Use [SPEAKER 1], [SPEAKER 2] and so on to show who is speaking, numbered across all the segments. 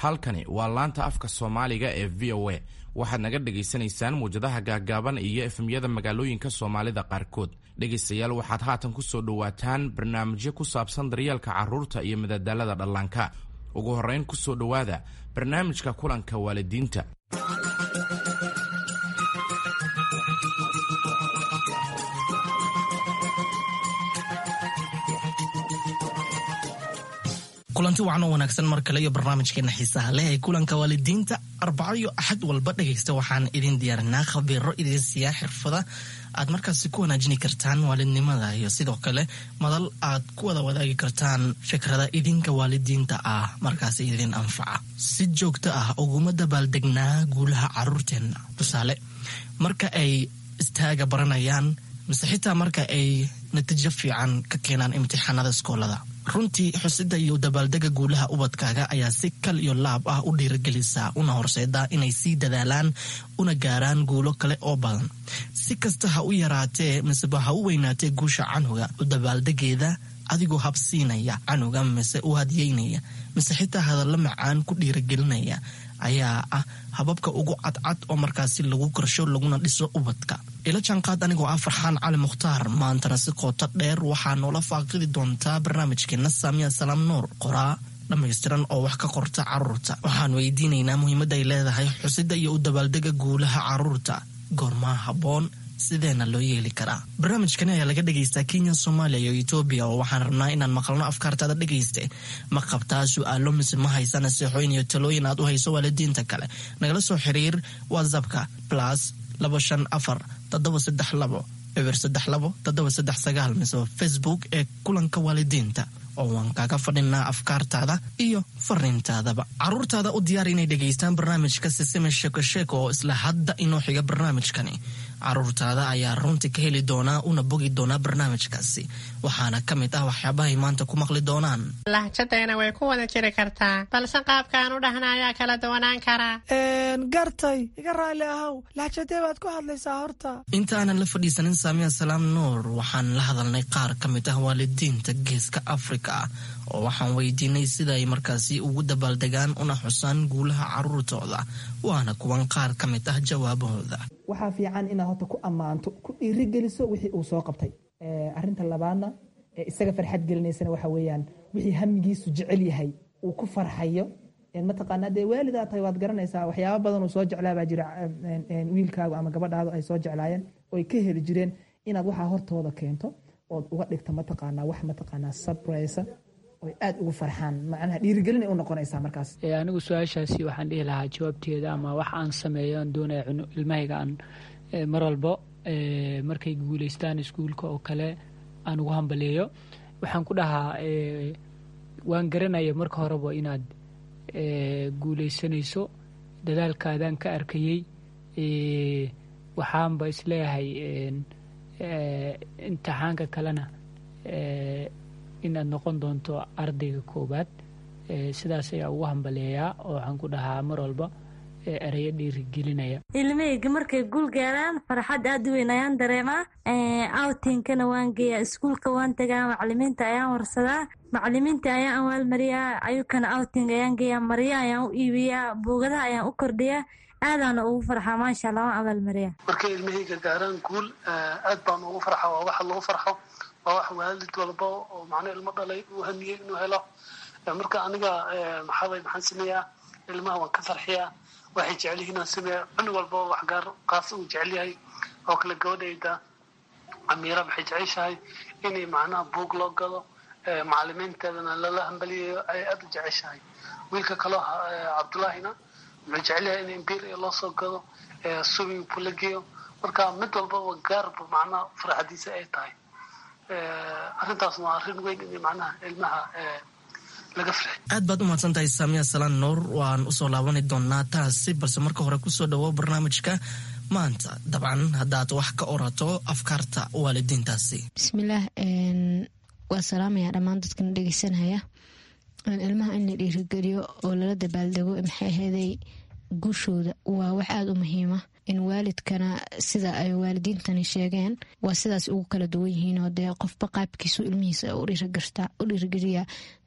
[SPEAKER 1] halkani waa laanta afka Soomaaliga ee VOA. waxaad naga dhageysanaysaan muujadaha gaagaaban iyo efemyada magaalooyinka Soomaalida qaarkood. Dhageystayaal, waxaad haatan ku soo dhawaataan barnaamijyo ku saabsan daryeelka carruurta iyo madadaalada dhallaanka. Ugu horreyn, ku soo dhawaada barnaamijka kulanka waalidiinta.
[SPEAKER 2] kulanti wacan oo wanaagsan mar kale iyo barnaamijkeena xiisaha leh ee kulanka waalidiinta. Arbaco iyo Axad walba dhageysta waxaan idin diyaarinaa khabiiro idin siiya xirfada aad markaasi ku wanaajini kartaan waalidnimada iyo sidoo kale madal aad ku wada wadaagi kartaan fikrada idinka waalidiinta ah markaasi idin anfaca. Si joogto ah uguma dabaaldegnaa guulaha carruurteenna. Tusaale, marka ay istaaga baranayaan mise xitaa marka ay natiijo fiican ka keenaan imtixaanada iskoolada. runtii xusida iyo dabaaldega guulaha ubadkaaga ayaa si kal iyo laab ah u dhiirigelisa una horseeda inay sii dadaalaan una gaaraan guulo kale oo badan. Si kasta ha u yaraatee miseba ha u weynaatee guusha canuga, u dabaaldegeeda adigoo habsiinaya canuga mise u hadiyeynaya mise xitaa hadalla macaan ku dhiirigelinaya ayaa ah hababka ugu cadcad oo markaasi lagu korsho laguna dhiso ubadka. ila jaanqaad anigoo ah Farxaan Cali Mukhtaar, maantana si qoto dheer waxaa noola faaqidi doontaa barnaamijkeena Saamiya Salaam Nuur, qoraa dhammaystiran oo wax ka qorta carruurta. waxaan weydiinaynaa muhiimadda ay leedahay xusida iyo u dabaaldega guulaha carruurta, goormaa habboon, sideena loo yeeli karaa. barnaamijkani ayaa laga dhageystaa Kenya, Soomaaliya iyo Ethiopia, oo waxaan rabnaa inaan maqalno afkaartaada dhageyste. ma qabtaa su'aalo mise ma haysa nasiixooyin iyo talooyin aad u hayso waalidiinta kale? nagala soo xiriir WhatsAppka +25432 mise Facebook ee kulanka waalidiinta, oo waan kaaga fadhinaa afkaartaada iyo fariintaadaba. carruurtaada u diyaar inay dhageystaan barnaamijka Sisime Sheeko Sheeko oo isla hadda inoo xiga barnaamijkani. carruurtaada ayaa runtii ka heli doonaa una bogi doonaa barnaamijkaasi, waxaana ka mid ah waxyaabahay maanta ku maqli doonaan.
[SPEAKER 3] lahjadayna way ku wada jiri kartaa, balse qaabkaan u dhahna ayaa kala duwanaan karaa.
[SPEAKER 4] gartay iga raali ahow, lahjadee baad ku hadlaysaa horta?
[SPEAKER 2] inta aanan la fadhiisanin Saamiya Salaam Nuur, waxaan la hadalnay qaar ka mid ah waalidiinta geeska Afrika oo waxaan weydiinay sida ay markaasi ugu dabaaldegaan una xusaan guulaha carruurtooda, waana kuwan qaar ka mid ah jawaabahooda.
[SPEAKER 5] waxaa fiican inaad horta ku ammaanto, ku dhiirigeliso wixii uu soo qabtay. arinta labaadna isaga farxad gelinaysana waxa weeyaan wixii hamigiisu jecel yahay uu ku farxayo. mataqaanaa dee waalidaa tahay waad garanaysaa waxyaaba badan uu soo jeclaa baa jira, wiilkaagu ama gabadhaadu ay soo jeclaayeen oo ay ka heli jireen, inaad waxaa hortooda keento ood uga dhigto mataqaanaa wax mataqaanaa surprise oo aad ugu farxaan, macnaha dhiirigelin ay u noqonaysaa markaas.
[SPEAKER 6] anigu su-aashaasi waxaan dhihi lahaa jawaabteeda ama wax aan sameeyo aan doonaya ilmahayga aan mar walbo markay guulaystaan iskuulka oo kale aan ugu hambaleeyo. waxaan ku dhahaa waan garanaya marka horeba inaad guulaysanayso, dadaalkaadaan ka arkayey, waxaanba isleeyahay imtixaanka kalena inaad noqon doonto ardayga koobaad. sidaas ayaa ugu hambaleeyaa oo waxaan ku dhahaa mar walba ereyo dhiirigelinaya.
[SPEAKER 7] ilmahayga markay guul gaaraan farxad aad u weyn ayaan dareemaa. outingkana waan geeyaa, iskuulka waan tagaa, macalimiinta ayaan warsadaa, macalimiinta ayaan awaalmariyaa, ayukana outing ayaan geeyaa, maryo ayaan u iibiyaa, buugadaha ayaan u kordhiyaa, aadaana ugu farxaa. maasha Allah, waan abaalmariyaa.
[SPEAKER 8] markay ilmahayga gaaraan guul aad baan ugu farxaa. waa wax lagu farxo, waa wax waalid walba oo macna ilmo dhalay uu hamiyey inuu helo. marka aniga maxaan sameeyaa, ilmaha waan ka farxiyaa, waxay jecel yihiin aan sameeyaa. cunug walba wax gaar qaas uu jecel yahay oo kale. gabadhayda Amiira waxay jeceshahay inay macnaha buug loo gado, macalimiinteedana lala hambaliyayo ay aad u jeceshahay. wiilka kaloo Cabdullaahina wuxuu jecel yahay in imbiir loo soo gado, swimming pool la geeyo. marka mid walbaba gaarba macnaha farxadiisa ay tahay. arrintaas waa arrin weyn in macnaha ilmaha
[SPEAKER 2] aad baad u mahadsantahay Saamiya Salaam Nuur. waan usoo laabani doonaa taasi, balse marka hore kusoo dhawo barnaamijka maanta. dabcan haddaad wax ka orato afkaarta waalidiintaasi.
[SPEAKER 9] bismillaah, waa salaamaya dhammaan dadkana dhegeysanaya. ilmaha in la dhiirigeliyo oo lala dabaaldego maxay ahaydey guushooda waa wax aada u muhiima. in waalidkana sida ay waalidiintani sheegeen waa sidaas ugu kala duwan yihiin oo dee qofba qaabkiisu ilmihiisa u dhiirigeliya.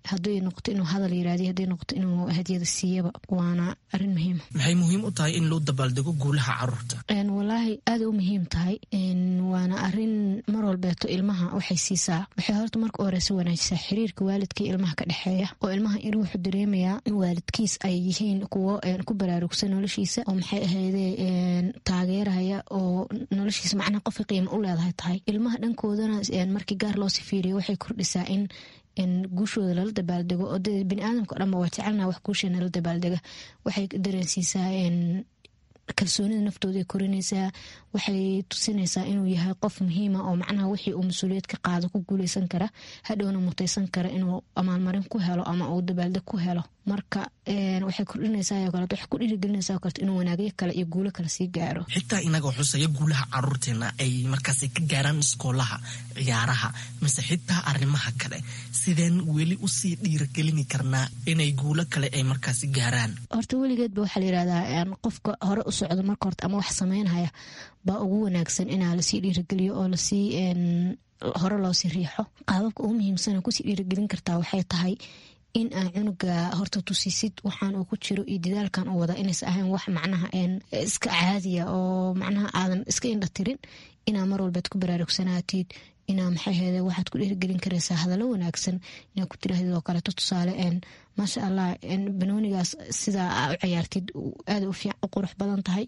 [SPEAKER 9] hadday noqoto inuu hadal yiraahdo, hadday noqoto inuu hadiyada siiyaba, waana arin muhiim.
[SPEAKER 2] maxay muhiim u tahay in loo dabaaldego guulaha caruurta?
[SPEAKER 9] walaahi aad u muhiim tahay, waana arin mar walbeeto ilmaha waxay siisaa, waxay horta marka horeysa wanaajisaa xiriirka waalidka iyo ilmaha ka dhexeeya, oo ilmaha in wuxuu dareemayaa in waalidkiis ay yihiin kuwo ku baraarugsan noloshiisa, oo maxay ahayde taageeraya, oo noloshiisa macnaha qofka qiimo u leedahay tahay. ilmaha dhankoodana markii gaar loo sifiiriyo waxay kordhisaa in guushooda lala dabaaldego, oo dee biniaadamka o dhanba waa jecelnaa wax guusha nala dabaaldega. waxay dareensiisaa kalsoonida naftooda korinaysaa, waxay tusinaysaa inuu yahay qof muhiima oo macnaha wixii uu mas-uuliyad ka qaado ku guuleysan kara, hadhowna mutaysan kara inuu amaalmarin ku helo ama uu dabaaldeg ku helo. marka waxay kordhinaysaa oo kaleeto, waxay ku dhiirigelinaysaa oo kaleeto inuu wanaagyo kale iyo guulo kale sii gaaro.
[SPEAKER 2] xitaa inagoo xusaya guulaha caruurteena ay markaas ka gaaraan iskoolaha, ciyaaraha, mise xitaa arrimaha kale, sideen weli usii dhiirigelini karnaa inay guulo kale ay markaasi gaaraan?
[SPEAKER 9] horta weligeedba waxaa la yidhahdaa qofka hore u socdo marka horta ama wax sameynhaya baa ugu wanaagsan inaa lasii dhiirigeliyo oo lasii hore loosii riixo. qaababka ugu muhiimsana kusii dhiirigelin kartaa waxay tahay in aa cunuga horta tusisid waxaan uu ku jiro iyo dadaalkan uu wada inays ahayn wax macnaha iska caadiya, oo macnaha aadan iska indha tirin, inaa mar walbeed ku baraarugsanaatid, inaa maxay ahayde waxaad ku dhiirigelin karaysaa hadallo wanaagsan, inaa ku tirahdid oo kaleeto tusaale maasha allah banoonigaas sidaa aa u ciyaartid aad u qurux badan tahay,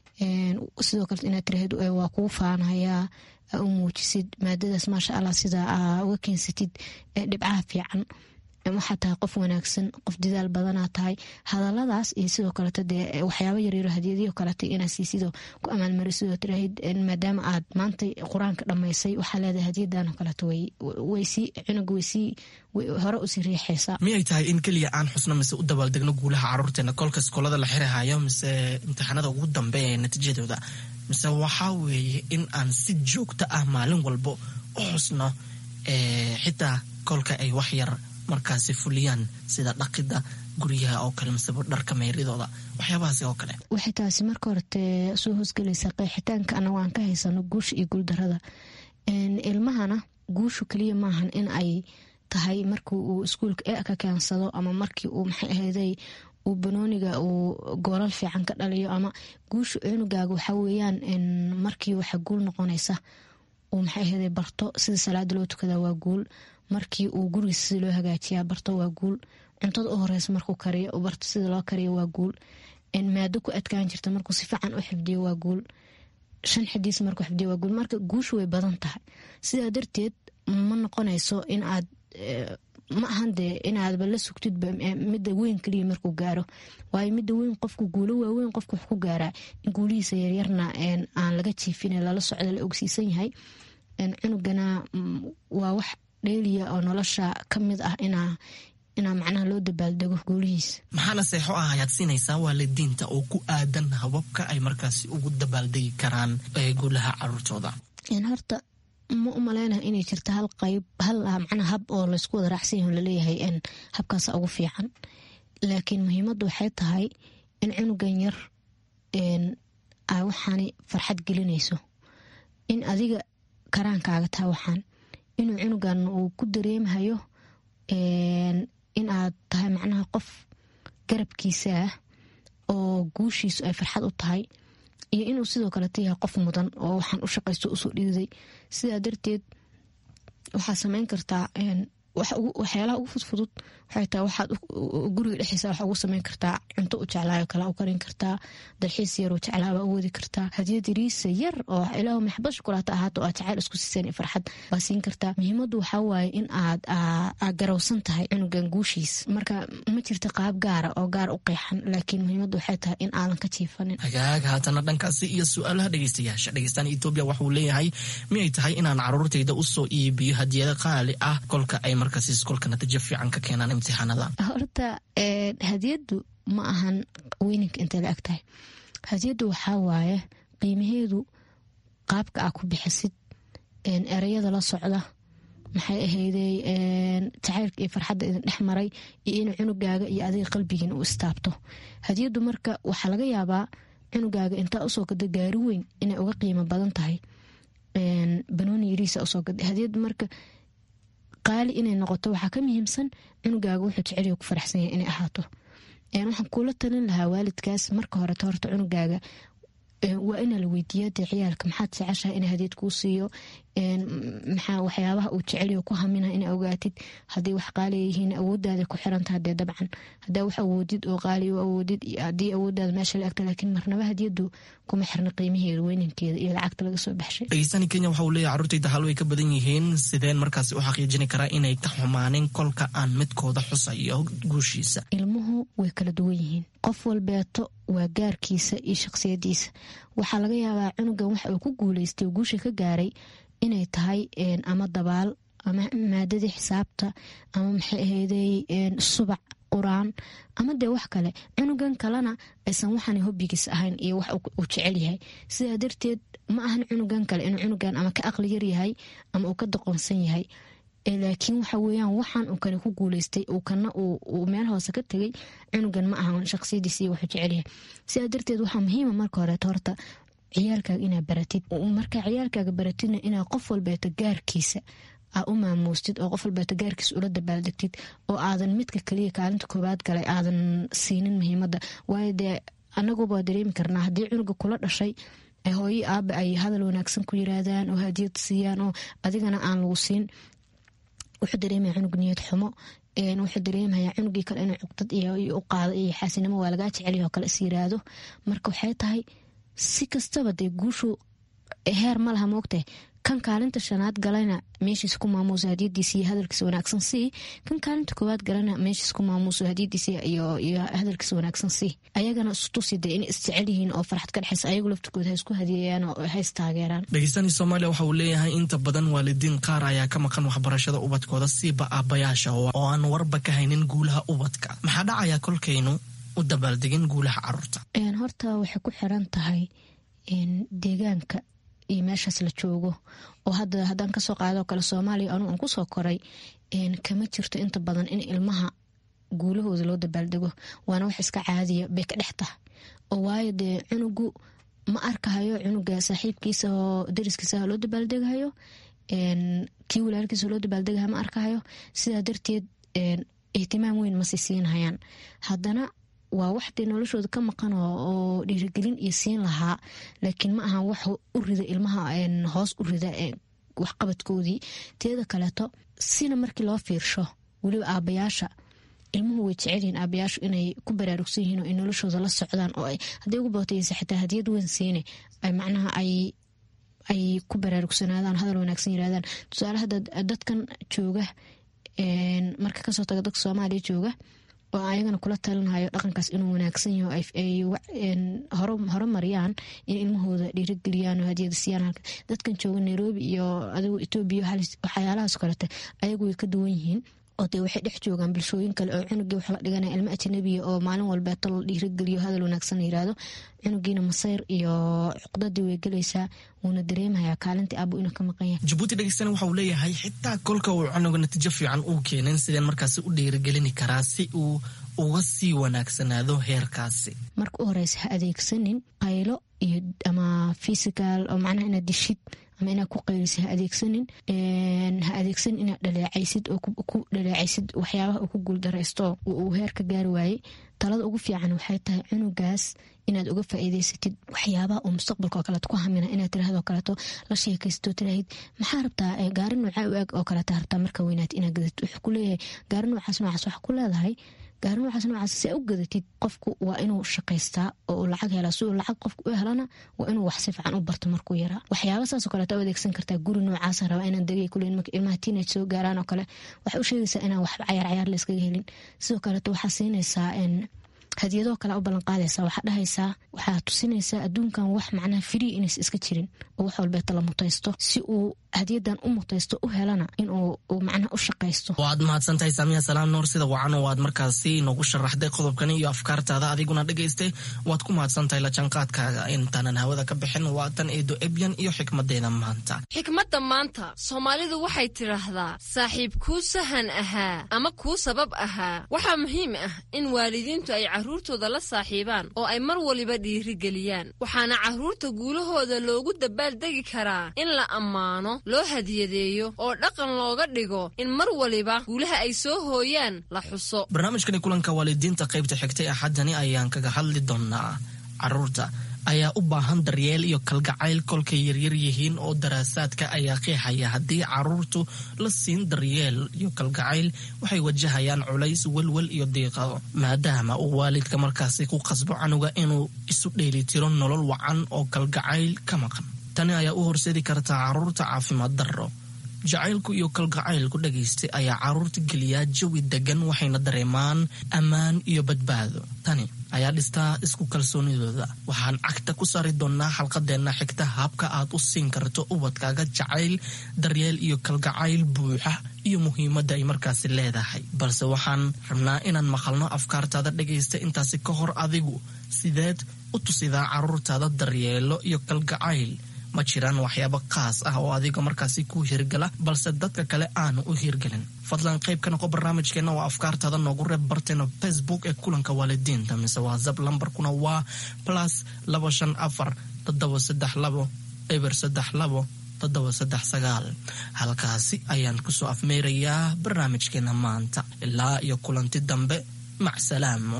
[SPEAKER 9] sidoo kale inaad tirahdid waa kugu faanayaa, aa u muujisid maadadaas maasha allah sidaa aa uga keensatid dhibcaha fiican, waxaa tahay qof wanaagsan, qof dadaal badanaa tahay. hadaladaas iyo sidoo kaleeto dee waxyaaba yaryaro hadiyadiyo kaleeto inaa siisidoo ku amaalmarisidoo tiraahid maadaama aad maanta qur-aanka dhammaysay waxaa leedahay hadiyadan oo kaleeto cunuga way hore usii riixaysaa.
[SPEAKER 2] miyay tahay in keliya aan xusno mise u dabaaldegno guulaha caruurteena kolka iskoolada la xirahayo mise imtixaanada ugu dambeeya natiijadooda, mise waxaa weeye in aan si joogto ah maalin walbo u xusno xitaa kolka ay wax yar markaasi fuliyaan sida dhaqida guryaha oo kale mise dharka meyridooda, waxyaabahaasi oo kale?
[SPEAKER 9] waxay taasi marka horete soo hoosgelaysaa qeexitaanka anagu aan ka haysano guusha iyo guuldarada. ilmahana guushu keliya maahan in ay tahay markii uu iskuulka ka keensado, ama markii uu maxay ahayday uu banooniga uu goolal fiican ka dhaliyo, ama guusha cunugaaga waxaa weeyaan markii waxa guul noqonaysa uu maxay ahayday barto sida salaada loo tukadaa waa guul, markii uu gurigiisa sida loo hagaajiyaa barto waa guul, cuntada u horeysa markuu kariyo u barto sida loo kariyo waa guul, maado ku adkaan jirta markuu si fiican u xifdiyo waa guul, 5 xadiis markuu xifdiyo waa guul. marka guushu way badan tahay, sidaa darteed ma noqonayso in aad ma ahan dee inaadba la sugtidba midda weyn kaliya markuu gaaro, waayo midda weyn qofku guulo waaweyn qofku wax ku gaaraa, in guulihiisa yaryarna aan laga jiifin lala socda la ogsiisan yahay. cunugana waa wax dheeliya oo nolosha ka mid ah inaa macnaha loo dabaaldego guulihiisa.
[SPEAKER 2] maxaana seexo ah ayaad siinaysaa waalidiinta oo ku aadan hababka ay markaasi ugu dabaaldegi karaan guulaha caruurtooda?
[SPEAKER 9] horta ma u maleynaha inay jirta hal qayb macnaha hab oo laysku wada raacsan yaho laleeyahay habkaasa ugu fiican, laakiin muhiimadda waxay tahay in cunugan yar ay waxaani farxad gelinayso, in adiga karaankaaga taha waxaan, inuu cunugan uu ku dareemahayo in aad tahay macnaha qof garabkiisa ah oo guushiisu ay farxad u tahay, iyo inuu sidoo kale yahay qof mudan oo waxaan u shaqaysto usoo dhiiday. sidaa darteed waxaa sameyn kartaa waxyaalaha ugu fudfudud waxay tahay waxaad guriga dhexdiisa waxaa ugu sameyn kartaa cunto u jeclaayo kala u karin kartaa, dalxiis yar oo jeclaaba u wadi kartaa, hadiyad yariisa yar oo ilaahu maxbad shukulaata ahaato aad jacayl isku siiseen farxad baa siin kartaa. muhiimaddu waxaa waaye in aad garowsan tahay cunugan guushiis. marka ma jirta qaab gaara oo gaar u qeexan, laakiin muhiimaddu waxay tahay in aadan ka jiifanin.
[SPEAKER 2] hagaag haatana dhankaasi iyo su-aalaha dhegeystayaasha. dhegeystaan Ethiopia waxuu leeyahay miyay tahay inaan caruurtayda usoo iibiyo hadiyada qaali ah kolka ay markaasi iskolka natiijo fiican ka keenaan imtixaanada?
[SPEAKER 9] horta hadiyadu ma ahan weyninka intay la eg tahay. hadiyadu waxaa waaye qiimaheedu qaabka aa ku bixisid, ereyada la socda, maxay ahayday jacaylka iyo farxadda idin dhex maray, iyo in cunugaaga iyo adiga qalbigiina u istaabto. hadiyadu marka waxaa laga yaabaa cunugaaga intaa usoo gada gaari weyn inay uga qiimo badan tahay banooni yariisa usoo gada. hadiyadu marka qaali inay noqoto waxaa ka muhiimsan cunugaaga wuxuu jecel ku faraxsan yahay inay ahaato. waxaan kula talin lahaa waalidkaas marka hore horta cunugaaga waa ina la weydiiyaa dee ciyaalka maxaad jeceshahay in hadiyad kuu siiyo, maxaa waxyaabaha uu jeceliyo ku haminaha ina ogaatid. haddii wax qaaliya yihiin awoodaada ku xirantaha dee dabcan hadaa wax awoodid oo qaaliya awoodid haddii awoodaada meesha la egta, laakiin marnaba hadiyadu kuma xirna qiimaheeda weynankeeda iyo lacagta laga soo baxshay.
[SPEAKER 2] dhageystani Kenya waxa uu leeyahay carruurtayda hal way ka badan yihiin, sideen markaasi u xaqiijin karaa inay ka xumaaneen kolka aan midkooda xusayo guushiisa?
[SPEAKER 9] ilmuhu way kala duwan yihiin, qof walbeeto waa gaarkiisa iyo shakhsiyadiisa. waxaa laga yaabaa cunugan waxa uu ku guuleystay oo guusha ka gaaray inay tahay ama dabaal ama maadadii xisaabta ama maxay ahayday subac quraan ama dee wax kale. cunugan kalena aysan waxaan hobbigiis ahayn iyo wax uu jecel yahay. sidaa darteed ma ahan cunugan kale inuu cunugan ama ka aqli yar yahay ama uu ka doqonsan yahay, laakiin waxa weeyaan waxaan uu kale ku guuleystay uu kana uu meel hoose ka tegay. cunugan ma ahan shakhsiyadiisa iyo wuxuu jecel yahay. sidaa darteed waxaa muhiima marka hore horta ciyaalkaaga inaad baratid. markaa ciyaalkaaga baratidna inaad qof walbeeto gaarkiisa aa u maamuustid oo qof walbeeto gaarkiisa ula dabaaldegtid oo aadan midka kaliya kaalinta koobaad galay aadan siinin muhiimada. waayo dee anaguba dareemi karnaa haddii cunuga kula dhashay hooyo aaba ay hadal wanaagsan ku yiraahdaan oo hadiyad siiyaan oo adigana aan lagu siin, wuxuu dareemaya cunug niyad xumo, wuxuu dareemayaa cunugii kale inuu cuqdad iyo u qaado iyo xaasinimo waa lagaa jeceliyo oo kale is yiraahdo. marka waxay tahay si kastaba dee guushu heer ma laha moogtahay. kan kaalinta shanaad galayna meeshiis ku maamuuso hadiyadiisa iyo hadalkiisa wanaagsan sii, kan kaalinta koowaad galayna meeshiis ku maamuuso hadiyadiisa iyo hadalkiisa wanaagsan sii. ayagana istuside in isjecel yihiin oo farxad ka dhexaysa ayagu laftirkooda ha isku hadiyeeyaan oo ha istaageeraan.
[SPEAKER 2] dhageystani Soomaaliya waxa uu leeyahay inta badan waalidiin qaar ayaa ka maqan waxbarashada ubadkooda siiba aabayaasha oo aan warba ka haynin guulaha ubadka. maxaa dhacaya kolkaynu u dabaaldegin guulaha carruurta?
[SPEAKER 9] horta waxay ku xiran tahay deegaanka iyo meeshaas la joogo. oo haddaan kasoo qaado kale Soomaaliya anu aan kusoo koray kama jirto inta badan in ilmaha guulahooda loo dabaaldego, waana wax iska caadiya bay ka dhex tahay. oo waayo dee cunugu ma arkahayo cunuga saaxiibkiisa oo dariskiisa loo dabaaldegahayo, kii walaalkiisa loo dabaaldegaha ma arkahayo. sidaa darteed ihtimaam weyn ma siisiinayaan. haddana waa waxdee noloshooda ka maqan oo dhiirigelin iyo siin lahaa, laakiin ma aha wax u rida ilmaha hoos u rida waxqabadkoodii. teeda kaleeto sina markii loo fiirsho weliba aabayaasha ilmuhu way jecelyihiin aabayaashu inay ku baraarugsan yihiin oo ay noloshooda la socdaan oo hadday ugu baotaysa xitaa hadiyad weyn siine ay macnaha ay ku baraarugsanaadaan, hadal wanaagsan yirahdaan. tusaale hadda dadkan jooga marka kasoo taga dadka Soomaaliya jooga oo ayagana kula talinayo dhaqankaas inuu wanaagsan yahay ay horumariyaan in ilmahooda dhiirigeliyaan oo hadiyada siiyaan. dadkan jooga Nairobi iyo adigu Ethiopia waxyaalahaas kalete ayagu way ka duwan yihiin oo dee waxay dhex joogaan bulshooyin kale oo cunugii wax la dhiganaya ilmo ajnabiya oo maalin walbeeto la dhiirigeliyo hadal wanaagsan la yiraahdo. cunugiina masayr iyo cuqdadii way gelaysaa, wuuna dareemayaa kaalintii aabbo inuu ka maqan yahay.
[SPEAKER 2] Jabuuti dhageystana waxa uu leeyahay xitaa kolka uu cunuga natiijo fiican uu keenin sideen markaasi u dhiirigelini karaa si uu uga sii wanaagsanaado heerkaasi?
[SPEAKER 9] marka u horeysa ha adeegsanin qaylo iyo ama physical oo macnaha inaad dishid ama inaad ku qaylisid. ha adeegsanin inaad dhaleecaysid oo ku dhaleecaysid waxyaabaha uu ku guuldaraysto uu heer ka gaari waayey. talada ugu fiican waxay tahay cunugaas inaad uga faa'iidaysatid waxyaabaha uu mustaqbalka oo kaleeto ku hamina, inaad tiraahdo kaleeto la sheekaysto tiraahid maxaa rabtaa gaari noocaa u eg oo kaleeto rabtaa marka weynaad inaad gadatid. wuxuu ku leeyahay gaari noocaas waxa ku leedahay gaari noocaas si u gadatid qofku waa inuu shaqaystaa oo lacag helaa. si uu lacag qofku u helana waa inuu wax si fiican u barto markuu yaraa. waxyaaba saas oo kaleeto adeegsan kartaa. guri noocaas raba inaan degay kuleen marka ilmaha teenage soo gaaraan oo kale waxay u sheegaysaa inaan waxba cayaar la iskaga helin. sidoo kaleeto waxaa siinaysaa hadiyadoo kale u ballan qaadaysaa. waxaa dhahaysaa waxaa tusinaysaa adduunkan wax macnaha free inays iska jirin oo wax walbeeta la mutaysto. si uu hadiyadan u mutaysto u helana inuu macnaha u shaqaysto.
[SPEAKER 2] waad mahadsantahay Saamiya Salaam Nuur, sida wacan oo aad markaasi noogu sharaxday qodobkan iyo afkaartaada adiguna dhageystay. waad ku mahadsantahay la jaanqaadkaaga. intaanan hawada ka bixin waa tan Eedo Ebyan iyo xikmadeeda maanta.
[SPEAKER 10] xikmadda maanta Soomaalidu waxay tiraahdaa saaxiib kuu sahan ahaa ama kuu sabab ahaa. waxaa muhiim ah in waalidiintu ay carruurtooda la saaxiibaan oo ay mar waliba dhiirigeliyaan. waxaana carruurta guulahooda loogu dabaaldegi karaa in la ammaano loo hadiyadeeyo oo dhaqan looga dhigo in mar waliba guulaha ay soo hooyaan la xuso.
[SPEAKER 2] barnaamijkani kulanka waalidiinta qaybta xigtay axadani ayaan kaga hadli doonaa carruurta ayaa u baahan daryeel iyo kalgacayl kolkay yaryar yihiin oo daraasaadka ayaa qeexaya haddii carruurtu la siin daryeel iyo kalgacayl waxay wajahayaan culays welwel iyo diiqado maadaama uu waalidka markaasi ku qasbo canuga inuu isu dheelitiro nolol wacan oo kalgacayl ka maqan. tani ayaa u horseedi kartaa carruurta caafimaad darro. jacaylku iyo kalgacaylku dhagaystay ayaa carruurta geliyaa jawi degan waxayna dareemaan ammaan iyo badbaado. tani ayaa dhistaa isku kalsoonidooda. waxaan cagta ku saari doonaa xalqadeenna xigta habka aad u siin karto ubadkaaga jacayl, daryeel iyo kalgacayl buuxa iyo muhiimadda ay markaasi leedahay. balse waxaan rabnaa inaan maqalno afkaartaada dhagaysta intaasi ka hor adigu sideed u tusidaa carruurtaada daryeelo iyo kalgacayl. ma jiraan waxyaabo qaas ah oo adiga markaasi ku hirgala balse dadka kale aanu u hirgelin? fadlan qayb ka noqo barnaamijkeena oo afkaartaada noogu reeb barteena Facebook ee kulanka waalidiinta mise WhatsApp lambarkuna waa +254 732 032 739. halkaasi ayaan kusoo afmeerayaa barnaamijkeena maanta. ilaa iyo kulanti dambe, macsalaamo.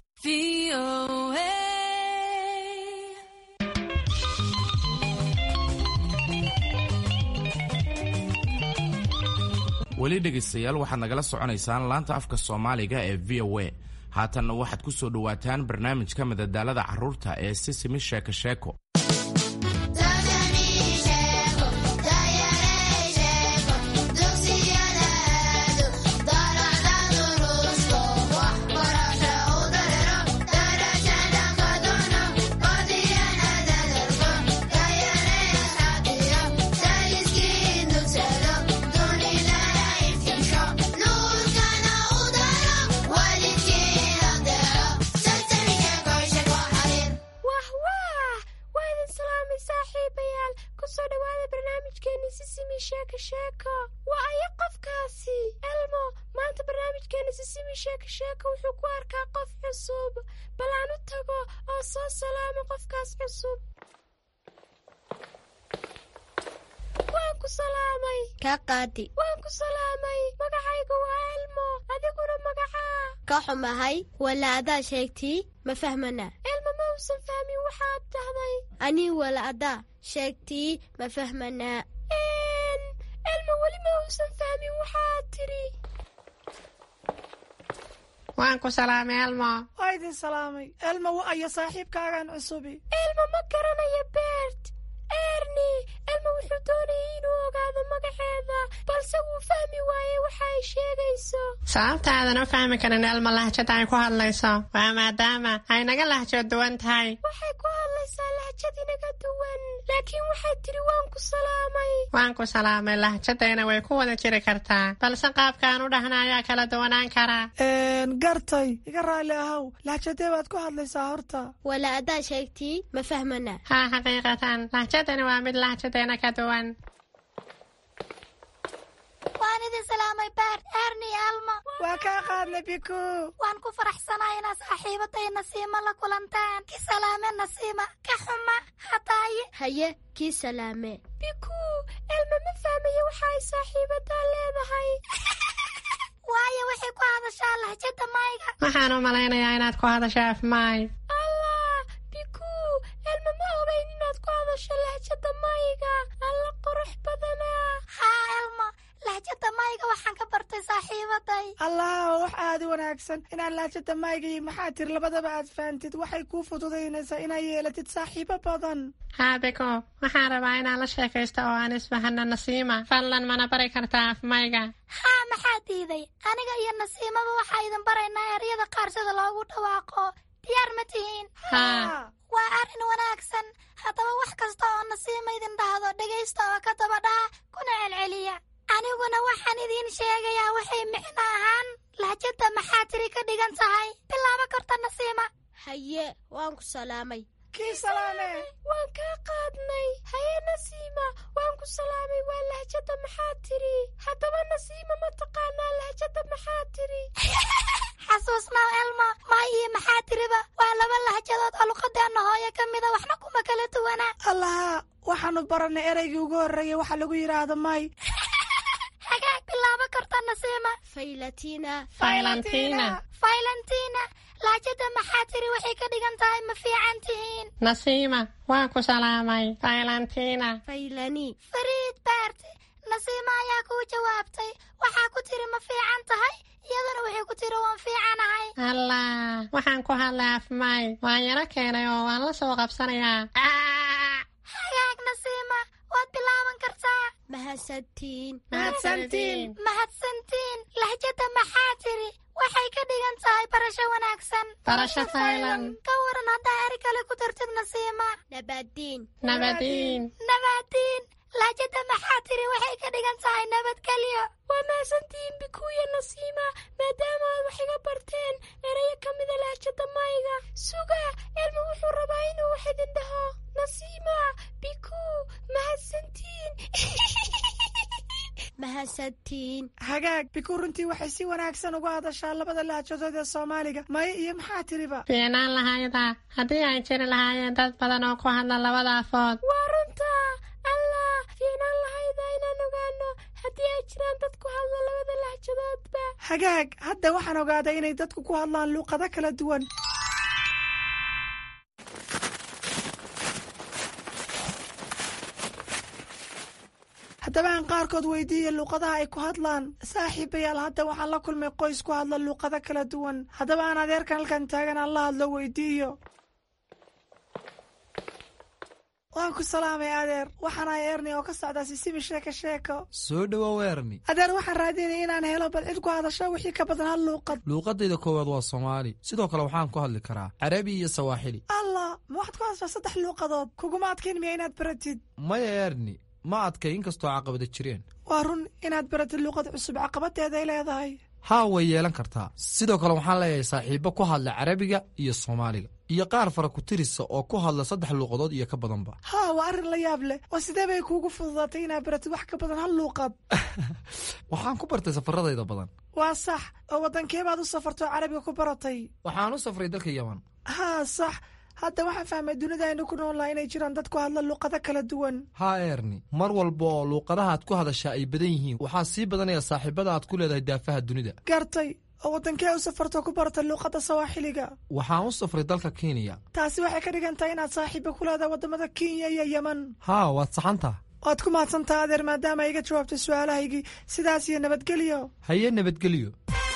[SPEAKER 1] weli dhegaystayaal waxaad nagala soconaysaan laanta afka Soomaaliga ee VOA. haatanna waxaad ku soo dhawaataan barnaamijka madadaalada carruurta ee Sisimi Sheeko Sheeko.
[SPEAKER 11] wuxuu ku arkaa qof cusub. bal aan u tago oo soo salaamo qofkaas cusub. waan ku salaamay.
[SPEAKER 12] kaa qaadi.
[SPEAKER 11] waan ku salaamay. magacaygu waa Elmo. adiguna magacaa?
[SPEAKER 12] ka xumahay wala adaa sheegtii ma fahmana.
[SPEAKER 11] Elmo ma uusan fahmin waxaad tahday.
[SPEAKER 12] anii wala adaa sheegtii ma fahmana.
[SPEAKER 11] Elmo weli ma uusan fahmin waxaad tiri.
[SPEAKER 3] waan ku salaamay Elmo.
[SPEAKER 4] waa idin salaamay. Elmo waa ayo saaxiibkaagan cusubi.
[SPEAKER 11] Elmo ma garanayo Bert. Ernie. Elmo wuxuu doonayay inuu ogaado magaceeda balse wuu fahmi waayey waxa ay sheegayso.
[SPEAKER 3] sababta aadan u fahmi karin Elmo lahjada ay ku hadlayso waa maadaama ay naga lahjo duwan tahay.
[SPEAKER 11] waxay ku hadlaysaa lahjad inaga duwan laakiin waxay tiri waan ku salaamay.
[SPEAKER 3] waan ku salaamay lahjadayna way ku wada jiri kartaa balse qaabkaan u dhahna ayaa kala duwanaan karaa.
[SPEAKER 4] gartay iga raalli ahow. lahjadee baad ku hadlaysaa horta?
[SPEAKER 12] wala adaa sheegtii ma fahmana.
[SPEAKER 3] haa xaqiiqatan lahjadani waa mid lahjadayna ka duwan.
[SPEAKER 11] waan idin salaamay Bert, Ernie, Elmo.
[SPEAKER 4] waa kaa qaadnay Biku.
[SPEAKER 11] waan ku faraxsanahay inaad saaxiibaday Nasiima la kulantaan. ki salaame Nasiima. ka xuma hadaaye.
[SPEAKER 12] haye kii salaame.
[SPEAKER 11] Biku, Elmo ma fahmayo waxa ay saaxiibadaa leedahay. waayo waxay ku hadashaa lahjada mayga.
[SPEAKER 3] waxaan u malaynayaa inaad ku hadasho afmaay.
[SPEAKER 11] allah Biku, Elmo ma ogeyn inaad ku hadasho lahjada mayga. alla qurux badanaa. haa Elmo, lahjada mayga waxaan ka bartay saaxiibaday.
[SPEAKER 4] allah wax aad u wanaagsan inaad lahjada mayga iyo maxaa tir labadaba aad fahantid. waxay kuu fududaynaysaa inaad yeelatid saaxiibo badan.
[SPEAKER 3] haa Biko, waxaan rabaa inaan la sheekaysto oo aan isfahano Nasiima. fadlan mana bari kartaa afmayga?
[SPEAKER 11] haa maxaa diiday. aniga iyo Nasiimaba waxaa idin baraynaa eryada qaar sida loogu dhawaaqo. diyaar ma tihiin?
[SPEAKER 3] haa.
[SPEAKER 11] waa arrin wanaagsan. haddaba wax kasta oo Nasiima idin dhahdo dhegaysta oo ka daba dhaha kuna celceliya. aniguna waxaan idiin sheegayaa waxay micno ahaan lahjada maxaa tiri ka dhigan tahay. bilaabo karta Nasiima.
[SPEAKER 12] haye waan ku salaamay.
[SPEAKER 4] kii salaame.
[SPEAKER 11] waan kaa qaadnay. haye Nasiima waan ku salaamay waa lahjada maxaa tiri. haddaba Nasiima ma taqaanaa lahjada maxaa tiri? xasuusnaa Elmo, may iyo maxaa tiriba waa laba lahjadood oo luqadeena hooyo ka mida waxna kuma kala duwana.
[SPEAKER 4] allah waxaanu baranay ereygii ugu horreeyey waxa lagu yidhaahdo may.
[SPEAKER 11] hagaag bilaabo karta nasiima. faylantiina lahjada maxaa tiri waxay ka dhigan tahay ma fiican tihiin?
[SPEAKER 3] nasiima waan ku salaamay. faylantiina
[SPEAKER 11] faylani. fariid baarte nasiima ayaa kuu jawaabtay, waxaa ku tiri ma fiican tahay, iyaduna waxay ku tiri waan fiicanahay.
[SPEAKER 3] allah waxaan ku hadlay afmay, waan yaro keenay oo waan la soo qabsanayaa.
[SPEAKER 11] hagaag nasiima waad bilaaban kartaa. mahadsantiin lahjada maxaa tiri waxay ka dhigan tahay barasho wanaagsan.
[SPEAKER 3] barasho faylan.
[SPEAKER 11] ka waran haddaa eri kale ku dartid nasiima.
[SPEAKER 3] nabadiin.
[SPEAKER 11] lahjada maxaa tiri waxay ka dhigan tahay nabadgelyo.
[SPEAKER 13] waa mahadsantihiin bikuuya nasiima, maadaama aad wax iga barteen erayo ka mida lahjada mayga. suga elmo wuxuu rabaa inuu wax idin dhaho. nasiima bikuu mahadsantiin.
[SPEAKER 4] hagaag bikuu runtii waxay si wanaagsan uga hadashaa labada lahjadood ee Soomaaliga. may iyo maxaa tiriba
[SPEAKER 3] fiicnaan lahayda haddii ay jiri lahaayeen dad badan oo ku hadla labada afood.
[SPEAKER 13] waa runta allah fiicnaan lahayda inaan ogaano haddii ay jiraan dad ku hadla labada lahjadoodba.
[SPEAKER 4] hagaag hadda waxaan ogaaday inay dadku ku hadlaan luuqado kala duwan. haddaba aan qaarkood weydiiya luuqadaha ay ku hadlaan. saaxiibayaal hadda waxaan la kulmay qoys ku hadla luuqado kala duwan. haddaba aan adeerkan halkan taagan aan la hadlo weydiiyo. waan ku salaamay adeer, waxaanahay erni oo ka socdaa sisibi sheeko.
[SPEAKER 14] soo dhowow erni.
[SPEAKER 4] adeer waxaan raadinaya inaan helo bal cid ku hadasho wixii ka badan hal luuqad.
[SPEAKER 14] luuqadayda koowaad waa Soomaali, sidoo kale waxaan ku hadli karaa Carabi iyo Sawaaxili.
[SPEAKER 4] allah ma waxaad ku hadashaa 3 luuqadood, kuguma adkayn miya inaad baratid?
[SPEAKER 14] maya erni, ma adkay inkastoo caqabada jireen.
[SPEAKER 4] waa run inaad baratid luuqad cusub caqabadeeday leedahay.
[SPEAKER 14] haa way yeelan kartaa. sidoo kale waxaan leeyahay saaxiibo ku hadla Carabiga iyo Soomaaliga iyo qaar fara ku tirisa oo ku hadla 3 luuqadood iyo ka badanba.
[SPEAKER 4] haa waa arrin la yaab leh. waa sidee bay kuugu fududaatay inaad baratid wax ka badan hal luuqad?
[SPEAKER 14] waxaan ku bartay safaradayda badan.
[SPEAKER 4] waa sax. oo waddankee baad u safartoo Carabiga ku baratay?
[SPEAKER 14] waxaan u safray dalka Yaman.
[SPEAKER 4] haa sax. hadda waxaan fahmay dunida aynu ku noolnahay inay jiraan dad ku hadla luuqado kala duwan.
[SPEAKER 14] haa erni, mar walba oo luuqadaha aad ku hadashaa ay badan yihiin waxaa sii badanaya saaxiibada aad ku leedahay daafaha dunida.
[SPEAKER 4] gartay. oo waddankee u safartoo ku barata luuqadda Sawaaxiliga?
[SPEAKER 14] waxaan u safray dalka Kenya.
[SPEAKER 4] taasi waxay ka dhigan tahay inaad saaxiibo ku leedahay waddamada Kenya iyo Yaman.
[SPEAKER 14] haa waad saxantaa.
[SPEAKER 4] waad ku mahadsantaa adeer maadaama iga jawaabtay su'aalahaygii. sidaas iyo nabadgelyo.
[SPEAKER 14] haye nabadgelyo.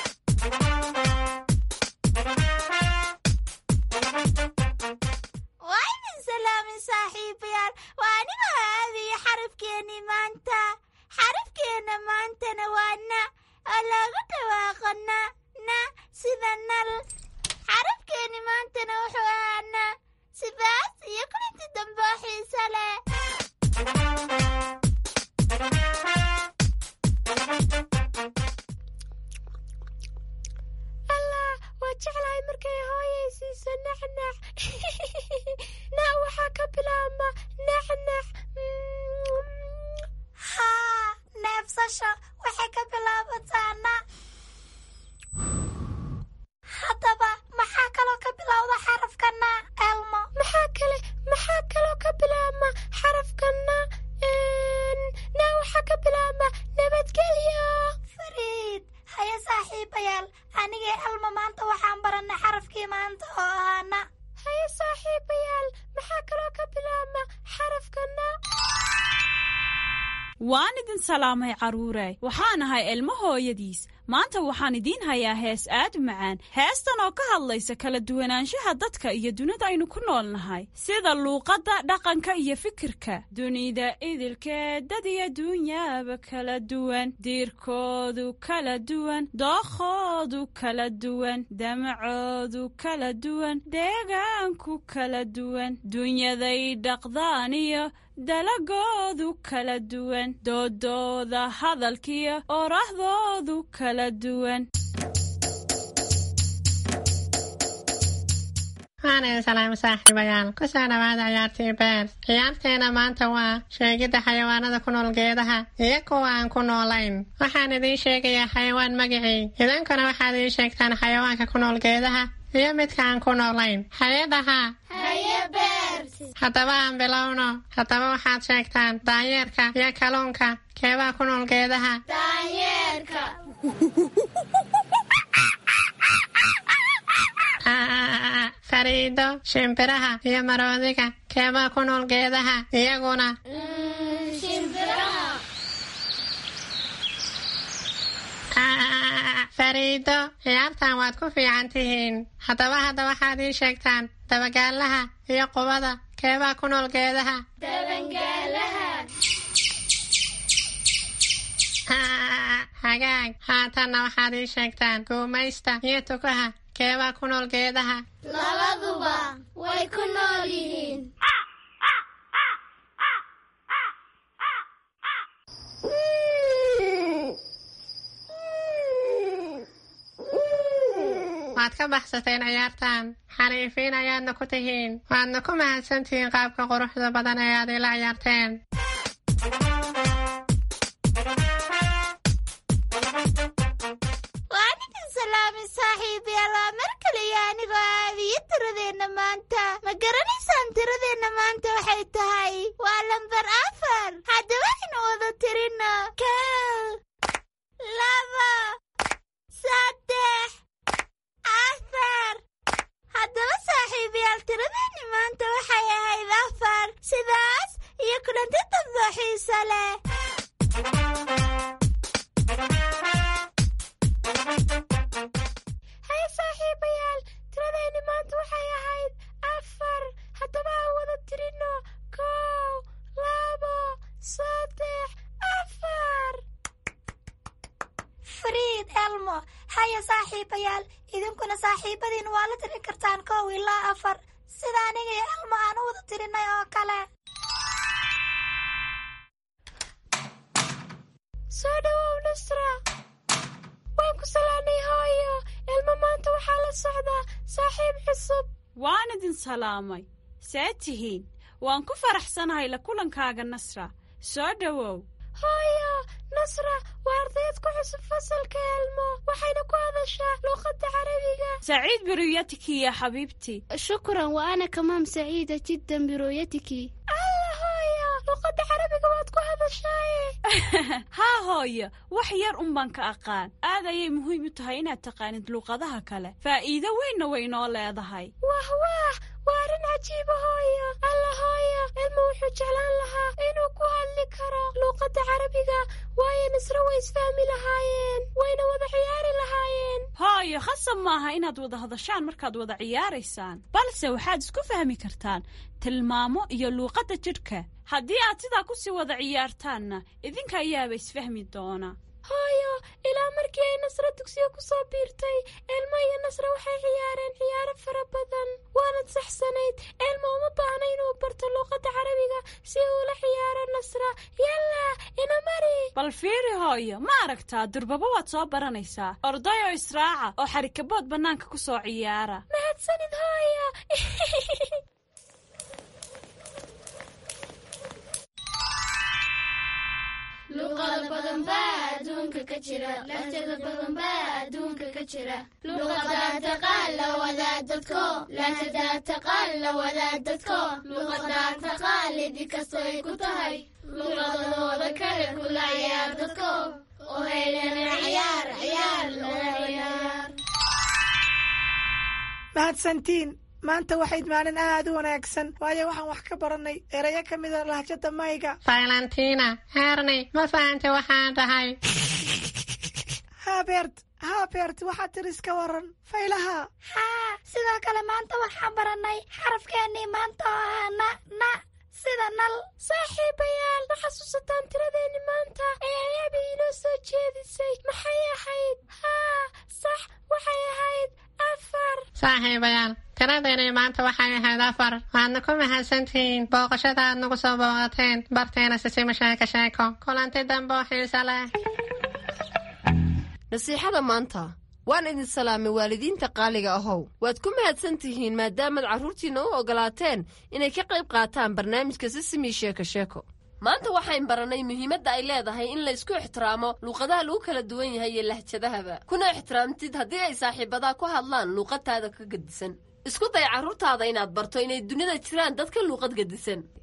[SPEAKER 11] saaxiibayaal waa aniga aadaya xarafkeena maantana waa na oo loogu dhawaaqo na sida nal. xarafkeeni maantana wuxuu ahaa na. sidaas iyo kulinti dambe oo xiiso leh.
[SPEAKER 13] allah waa jeclahay markay hooyay siiso naxnax. na waxaa ka bilaabma naxnax.
[SPEAKER 11] haa neefsasho waxay ka bilaabataa na. haddaba maxaa kaloo ka bilowda xarafka na elmo? maxaa kaloo ka bilaabma xarafka na? na waxaa ka bilaabma nabadgelyo. fariid. haye saaxiibayaal anigee elmo maanta waxaan barannay xarafkii maanta oo ahaa na. haye saaxiibayaal maxaa kaloo ka bilaabma xarafka na?
[SPEAKER 15] waan idin salaamay carruurey, waxaan ahay ilmo hooyadiis. maanta waxaan idiin hayaa hees aad u macaan. heestan oo ka hadlaysa kala duwanaanshaha dadka iyo dunida aynu ku nool nahay, sida luuqadda, dhaqanka iyo fikirka. dunida idilkeed dad iyo duunyaba kala duwan, diirkoodu kala duwan, dookhoodu kala duwan, damacoodu kala duwan, deegaanku kala duwan, dunyaday dhaqdaan iyo dalagoodu kala duwan, doodooda hadalkiyo orahdoodu kala duwan.
[SPEAKER 3] waan idin salaamo saaxiibayaal, ku soo dhawaada ciyaartii beer. ciyaarteena maanta waa sheegidda xayawaanada ku nool geedaha iyo kuwa aan ku noolayn. waxaan idiin sheegayaa xayawaan magicii, idinkuna waxaad ii sheegtaan xayawaanka ku nool geedaha iyo midka aan ku noolayn. hayadaha
[SPEAKER 11] haye beert.
[SPEAKER 3] haddaba aan bilowno. haddaba waxaad sheegtaan daanyeerka iyo kalluunka keebaa ku nool geedaha?
[SPEAKER 11] daanyeerka.
[SPEAKER 3] fariido, shimbiraha iyo maroodiga keebaa ku nool geedaha iyaguna?
[SPEAKER 11] shimbiraha.
[SPEAKER 3] fariido, ciyaartan waad ku fiican tihiin. haddaba waxaad ii sheegtaan dabagaalaha iyo qubada keebaa ku nool geedaha?
[SPEAKER 11] dabagaalaha.
[SPEAKER 3] hagaag, haatanna waxaad ii sheegtaan guumaysta iyo tukaha keebaa ku nool geedaha?
[SPEAKER 11] labaduba way ku nool yihiin.
[SPEAKER 3] waad ka baxsateen ciyaartan. xariifiin ayaadna ku tihiin. waadna ku mahadsantihiin qaabka quruxda badan ee aad ila ciyaarteen.
[SPEAKER 11] waan idin salaamin saaxiibayaal. waa mar kale iyo anigoo aabiyo tiradeenna maanta. ma garanaysaan tiradeenna maanta waxay tahay? waa lambar 4. haddaba aynu wada tirino 1 2 3 4. haddaba saaxiibayaal tiradeenni maanta waxay ahayd 4. sidaas iyo kulanti dambe xiiso leh.
[SPEAKER 13] haye saaxiibayaal tiradeenni maanta waxay ahayd 4. haddaba aan wada tirino 1 2 3 4.
[SPEAKER 11] fariid, elmo. haya saaxiibayaal idinkuna saaxiibadiin waa la tirin kartaan 1 ilaa 4 sida aniga iyo elmo aan u wada tirinay oo kale.
[SPEAKER 13] soo dhawow nusra. waan ku salaamay hooyo. elmo maanta waxaa la socdaa saaxiib cusub.
[SPEAKER 15] waan idin salaamay. see tihiin? waan ku faraxsanahay la kulankaaga nasra. soo dhawow.
[SPEAKER 13] hooyo, nasra waa ardayd ku cusub fasalka elmo. waxayna ku hadashaa luuqadda carabiga.
[SPEAKER 15] سعيد برؤيتك يا حبيبتي.
[SPEAKER 16] شكرا وأنا كمان سعيدة جدا برؤيتك.
[SPEAKER 13] الله هويا luuqadda carabiga waad ku hadashaaye.
[SPEAKER 15] haa hooyo, wax yar baan ka aqaan. aad ayay muhiim u tahay inaad taqaanid luuqadaha kale. faa'iido weynna way noo leedahay.
[SPEAKER 13] wah waa arrin cajiiba hooyo. alla hooyo, elmo wuxuu jeclaan lahaa inuu ku hadli karo luuqadda carabiga, waayo nasro way isfahmi lahaayeen, wayna wada ciyaari lahaayeen.
[SPEAKER 15] hooyo, khasab maaha inaad wada hadashaan markaad wada ciyaaraysaan, balse waxaad isku fahmi kartaan tilmaamo iyo luuqadda jidhka. haddii aad sidaa ku sii wada ciyaartaanna idinka ayaaba isfahmi doona.
[SPEAKER 13] hooyo, ilaa markii ay nasro dugsiga ku soo biirtay, elmo iyo nasro waxay ciyaareen ciyaaro fara badan. waanad saxsanayd. elmo uma baahna inuu barto luuqadda carabiga si uu la ciyaaro nasra. yalla ina mari.
[SPEAKER 15] bal fiiri hooyo, ma aragtaa durbaba waad soo baranaysaa. orday oo israaca oo xarikabood bannaanka ku soo ciyaara.
[SPEAKER 13] mahadsanid hooyo.
[SPEAKER 11] luqada badan baa adduunka ka jira, lahjada badan baa adduunka ka jira. luqadaa taqaan la wadaad dadko, lahjadaa taqaan la wadaad dadko. luqadaa taqaan lidi kastoo ay ku tahay, luqadooda kale kula ciyaar dadko. oo haylana ciyaar ciyaar lana ciyaar.
[SPEAKER 4] mahadsantiin. maanta waxayd maalin aad u wanaagsan, waayo waxaan wax ka baranay erayo ka mida lahjada mayga.
[SPEAKER 3] valentina, herney, ma fahantay waxaan dhahay?
[SPEAKER 4] haabert waxaad tiri iska waran faylaha.
[SPEAKER 11] haa, sidoo kale maanta waxaan baranay xarafkeennii maanta oo ahaa na sida nal.
[SPEAKER 13] saaxiibayaal, ma xasuusataan tiradeenni maanta ee ayaabi inoo soo jeedisay? maxay ahayd? haa sax, waxay ahayd 4.
[SPEAKER 3] saaxiibayaal, tiradeeni maanta waxay ahayd 4. waadna ku mahadsantihiin booqashada aad nagu soo booqateen barteena sisima sheeko. kulanti dambe oo xiiso leh.
[SPEAKER 17] nasiixada maanta. waan idin salaamay waalidiinta qaaliga ahow. waad ku mahadsan tihiin maadaamaad carruurtiinna u oggolaateen inay ka qayb qaataan barnaamijka sisimi sheeko. maanta waxayn baranay muhiimadda ay leedahay in laysku ixtiraamo luuqadaha lagu kala duwan yahay iyo lahjadahaba kuna ixtiraamtid haddii ay saaxiibadaa ku hadlaan luuqadtaada ka gedisan isku day carruurtaada inaad barto inay dunida jiraan dadka luuqad gedisan